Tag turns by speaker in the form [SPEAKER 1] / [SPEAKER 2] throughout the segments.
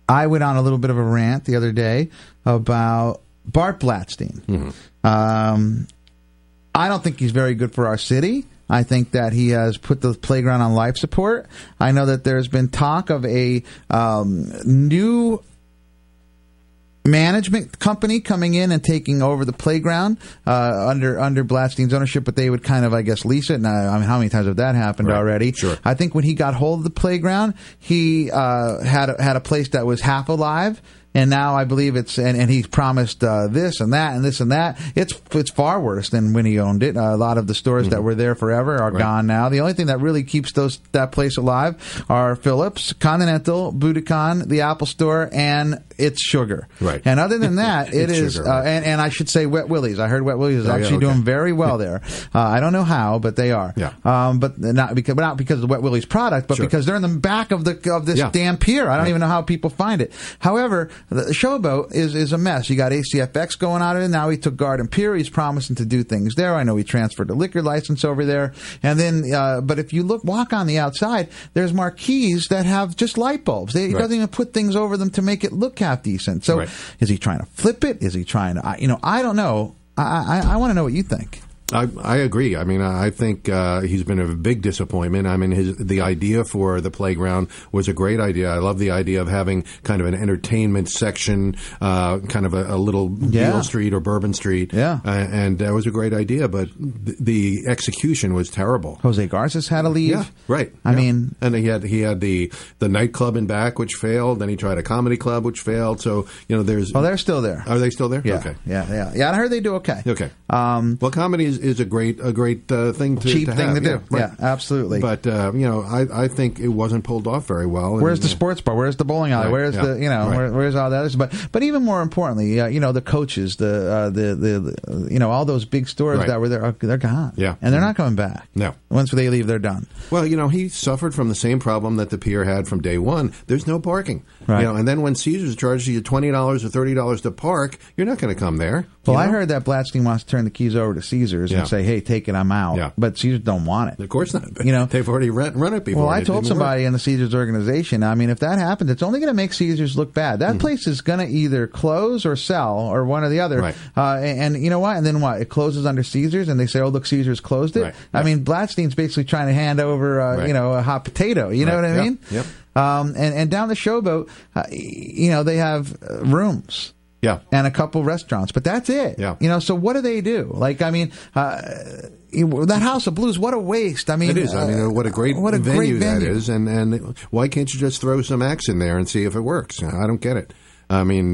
[SPEAKER 1] I went on a little bit of a rant the other day about Bart Blatstein.
[SPEAKER 2] Mm-hmm.
[SPEAKER 1] I don't think he's very good for our city. I think that he has put the playground on life support. I know that there's been talk of a new management company coming in and taking over the playground under Blatstein's ownership, but they would kind of, I guess, lease it. And I mean, how many times have that happened already?
[SPEAKER 2] Sure.
[SPEAKER 1] I think when he got hold of the playground, he had a place that was half alive. And now I believe it's, and he promised this and that and this and that. It's far worse than when he owned it. A lot of the stores that were there forever are gone now. The only thing that really keeps that place alive are Phillips, Continental, Buddakan, the Apple Store, and It's Sugar.
[SPEAKER 2] Right.
[SPEAKER 1] And other than that, it is,
[SPEAKER 2] Sugar, right.
[SPEAKER 1] and I should say Wet Willie's. I heard Wet Willie's is actually doing very well there. I don't know how, but they are.
[SPEAKER 2] Yeah.
[SPEAKER 1] But not because of the Wet Willie's product, but because they're in the back of this damn pier. I don't even know how people find it. However, the Showboat is a mess. You got ACFX going out of it. Now he took Garden Pier. He's promising to do things there. I know he transferred the liquor license over there. And then, but if you walk on the outside, there's marquees that have just light bulbs. He doesn't even put things over them to make it look half decent. So is he trying to flip it? Is he trying to, I don't know. I want to know what you think.
[SPEAKER 2] I agree. I mean, I think he's been a big disappointment. I mean, the idea for the playground was a great idea. I love the idea of having kind of an entertainment section, kind of a little Beale Street or Bourbon Street.
[SPEAKER 1] Yeah.
[SPEAKER 2] And that was a great idea, but the execution was terrible.
[SPEAKER 1] Jose Garces had to leave.
[SPEAKER 2] Yeah, right.
[SPEAKER 1] I mean,
[SPEAKER 2] and he had the nightclub in back, which failed. Then he tried a comedy club, which failed. So there's.
[SPEAKER 1] Oh, they're still there.
[SPEAKER 2] Are they still there?
[SPEAKER 1] Yeah.
[SPEAKER 2] Okay.
[SPEAKER 1] Yeah. I heard they do okay.
[SPEAKER 2] Okay. Well, comedy is a great thing to
[SPEAKER 1] cheap
[SPEAKER 2] to
[SPEAKER 1] thing
[SPEAKER 2] have.
[SPEAKER 1] to do. Yeah, absolutely.
[SPEAKER 2] But I think it wasn't pulled off very well.
[SPEAKER 1] Where's the sports bar? Where's the bowling alley? Where's where's all that? But even more importantly, the coaches, the all those big stores that were there, they're gone.
[SPEAKER 2] Yeah,
[SPEAKER 1] and they're not coming back.
[SPEAKER 2] No,
[SPEAKER 1] once they leave, they're done.
[SPEAKER 2] Well, he suffered from the same problem that the pier had from day one. There's no parking.
[SPEAKER 1] Right.
[SPEAKER 2] And then when Caesars charges you $20 or $30 to park, you're not going to come there.
[SPEAKER 1] Well, I heard that Blatstein wants to turn the keys over to Caesars and say, "Hey, take it, I'm out."
[SPEAKER 2] Yeah.
[SPEAKER 1] But Caesars don't want it.
[SPEAKER 2] Of course not. They've already run it before.
[SPEAKER 1] Well, I told somebody in the Caesars organization, I mean, if that happens, it's only going to make Caesars look bad. That place is going to either close or sell or one or the other.
[SPEAKER 2] Right.
[SPEAKER 1] And you know what? And then what? It closes under Caesars, and they say, "Oh, look, Caesars closed it."
[SPEAKER 2] Right.
[SPEAKER 1] I mean, Blatstein's basically trying to hand over, a hot potato. You know what I mean?
[SPEAKER 2] Yep.
[SPEAKER 1] And down the Showboat, they have rooms.
[SPEAKER 2] Yeah.
[SPEAKER 1] And a couple restaurants, but that's it.
[SPEAKER 2] Yeah.
[SPEAKER 1] So what do they do? Like, I mean, that House of Blues, what a waste. I mean,
[SPEAKER 2] it is. I mean, what a great venue that is. And why can't you just throw some acts in there and see if it works? I don't get it. I mean,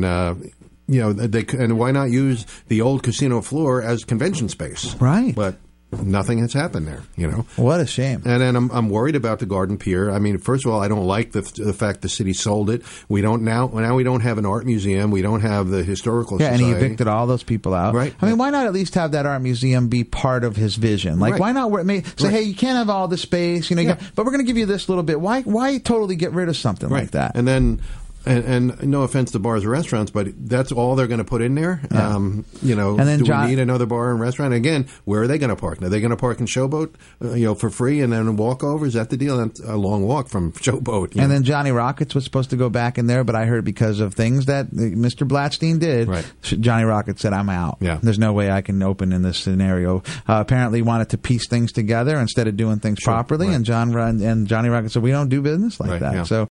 [SPEAKER 2] and why not use the old casino floor as convention space?
[SPEAKER 1] Right.
[SPEAKER 2] But nothing has happened there,
[SPEAKER 1] What a shame.
[SPEAKER 2] And then I'm worried about the Garden Pier. I mean, first of all, I don't like the fact the city sold it. We don't now we don't have an art museum. We don't have the historical society.
[SPEAKER 1] And he evicted all those people out.
[SPEAKER 2] Right.
[SPEAKER 1] I mean, why not at least have that art museum be part of his vision? Like, why not say, hey, you can't have all the space, but we're going to give you this little bit. Why totally get rid of something like that?
[SPEAKER 2] And then. And no offense to bars or restaurants, but that's all they're going to put in there.
[SPEAKER 1] Yeah.
[SPEAKER 2] And then do we need another bar and restaurant? Again, where are they going to park? Are they going to park in Showboat, for free and then walk over? Is that the deal? That's a long walk from Showboat.
[SPEAKER 1] And then Johnny Rockets was supposed to go back in there, but I heard because of things that Mr. Blatstein did, Johnny Rockets said, "I'm out.
[SPEAKER 2] Yeah.
[SPEAKER 1] There's no way I can open in this scenario." Apparently wanted to piece things together instead of doing things properly, and Johnny Rockets said, "We don't do business like that."
[SPEAKER 2] Yeah.
[SPEAKER 1] So